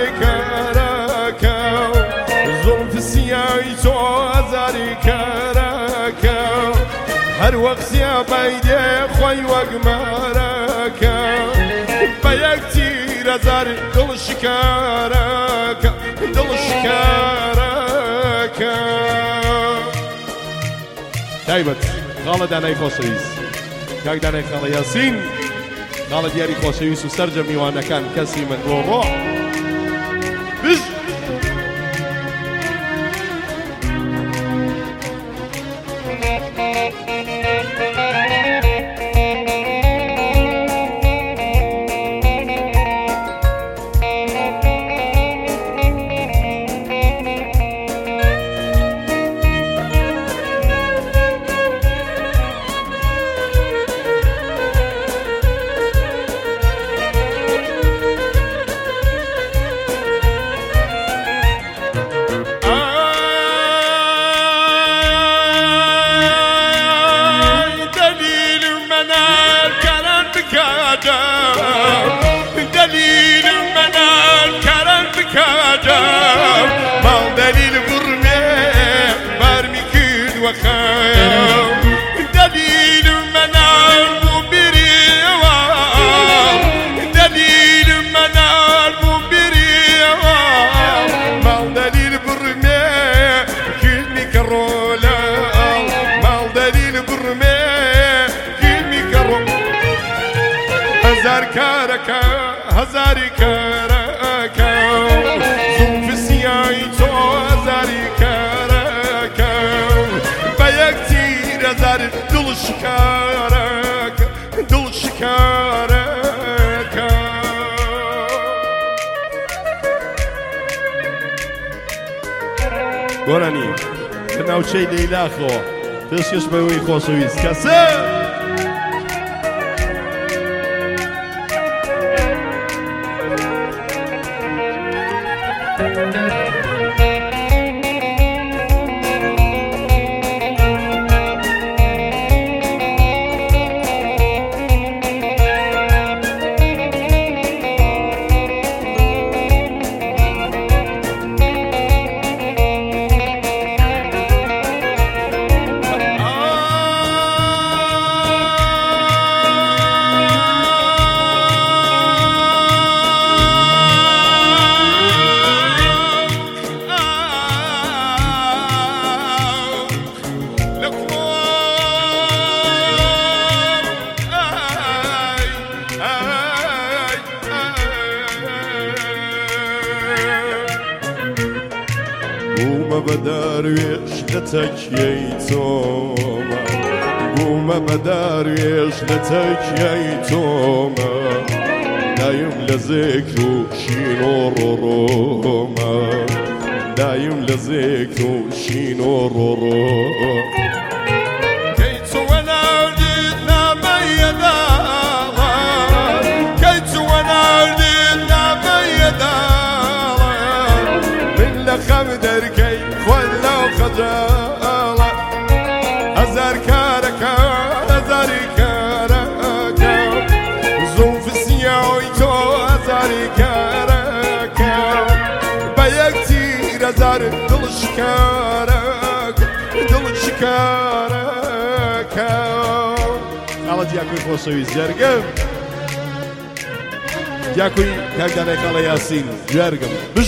هزاری کرکم زلف سیاهی تو هزاری کرکم هر وقت یا بیده خوی وگمارکم با یک تیر هزار دل شکارکم دل شکارکم تایبەت خاڵە دانای خۆشەویست کاک دانای خاڵە یاسین خاڵە دیاری خۆشەویست و سەرجە میوانەکان کەسی من بۆ ڕۆ بژ دليل من الكرم بكادم ما دليل برمي برمي كل وخام دليل من المبري دليل من المبري ما دليل برمي كل مكرولا ما دليل برمي كل مكرولا هزار كاركا هزاري كاركا زوف سياي تو هزاري كاركا بيكتير هزار دل شكاركا دل شكاركا گۆرانی کە ناوچەی لەیلاخەوە پێشکەش بەوەی خۆشەویست کەسە قوم بدرویش لتکیی توما قوم بدرویش لتکیی توما دایم لذکر و شین و روما دایم لذکر و شین و روما خم دركي ولا خجالة هزار كاركا هزاري كاركا زوف سياوي تو هزاري كاركا بيكتير هزار دل شكاركا دل شكاركا الله دياكوي خۆشەویست جەرگم دياكوي کاک دانای خاڵە یاسین جەرگم بژ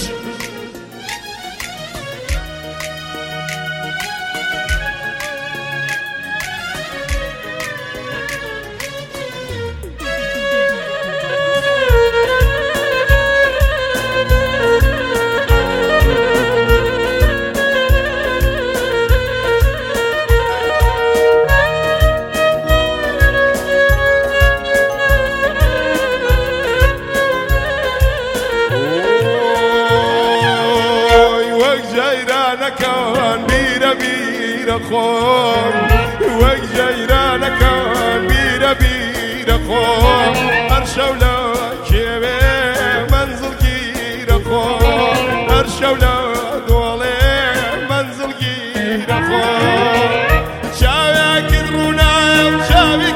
جيرانكان بيرا بيرا خون وك جيرانكان بيرا بيرا خون أرشولا كيبي منزل كيرا خون أرشولا دولي منزل كيرا خون شاوي كدرونا شاوي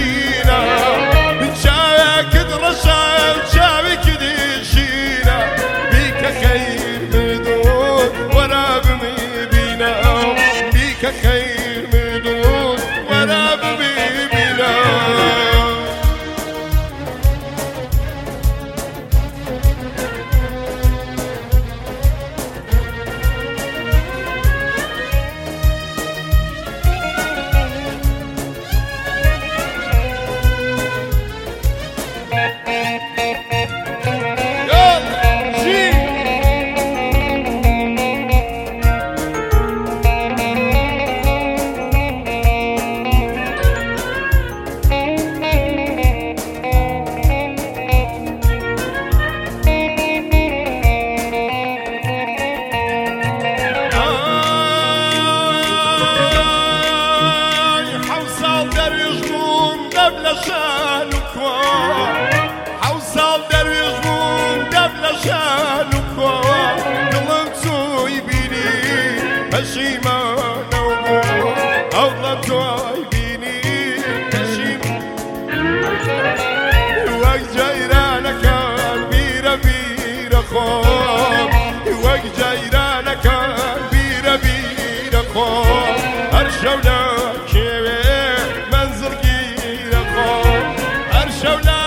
كدشينا شاوي كدرشا شاوي كدشينا لێرە ببینە حوصل درویش بوم دب لشان و کوا دلم توی بینی پشیمانه و اولا توی بینی وقت جیرانکان بیره بیره خواب وقت جیرانکان بیره بیره خواب هر شونا کیوه منظر گیره خواب هر شونا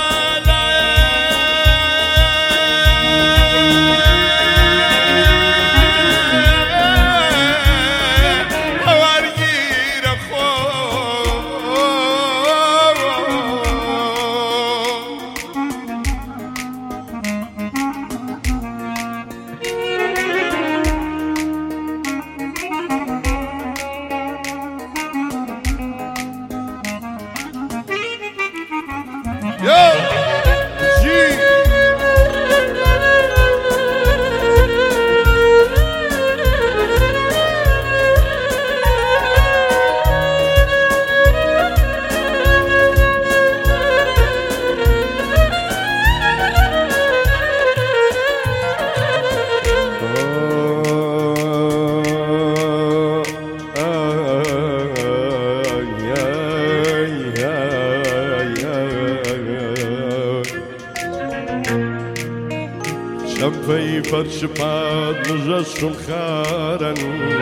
شمفي فرش باد مجشم خارن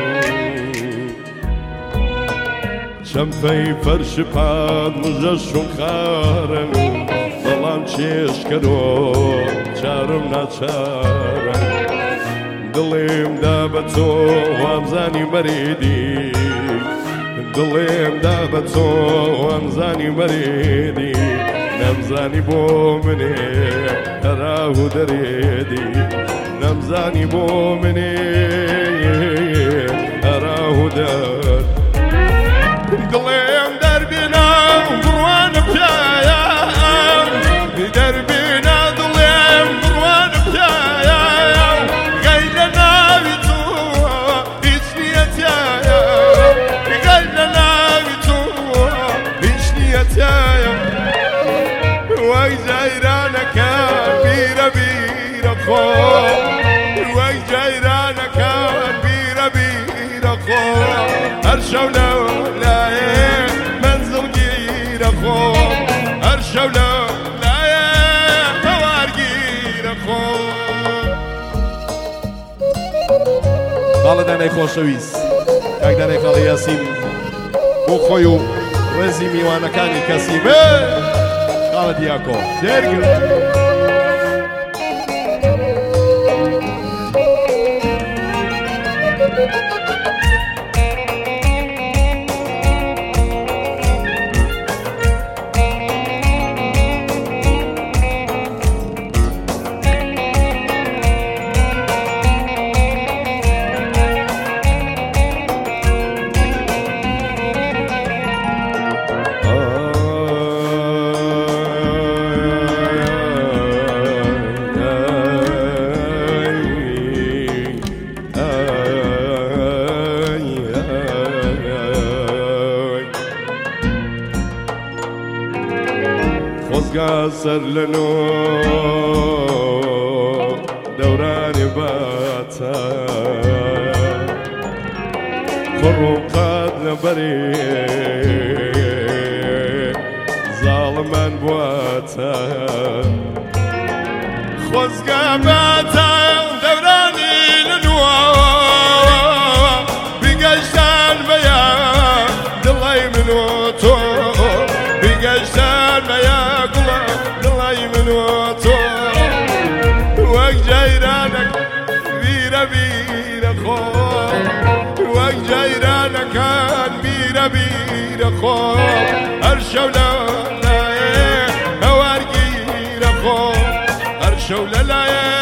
شمفي فرش باد مجشم خارن ظلام چیش کرو چارم ناچارن دلیم دا بتو وامزانی مریدی دلیم دا بتو وامزانی مریدی نمزانی بو منی راه دريدي نمزاني بو مني راه در قليم دربنا بروان بجايا دربنا ظليم بروان بجايا قيلنا بتوها إشنيتايا قيلنا بتوها إشنيتايا وجيرانك بيرة بيرة خواب وجيرانك بيرة بيرة خواب هرشولا لايه منزل جيرة خواب هرشولا لايه هوار جيرة خواب خالداني خوشويس كاكداني خالي ياسين بو خويو رزي ميوانكاني كسيمه خالد ياكو درگل قاصر لنو دوراني باتا خروقات نبري ظالما بواتا خزقا باتا دوراني لنو بقشتان بيا دلي منو وەرگیرە خۆم هەر شەو لەلایە وەرگیرە خۆم هەر شەو لەلایە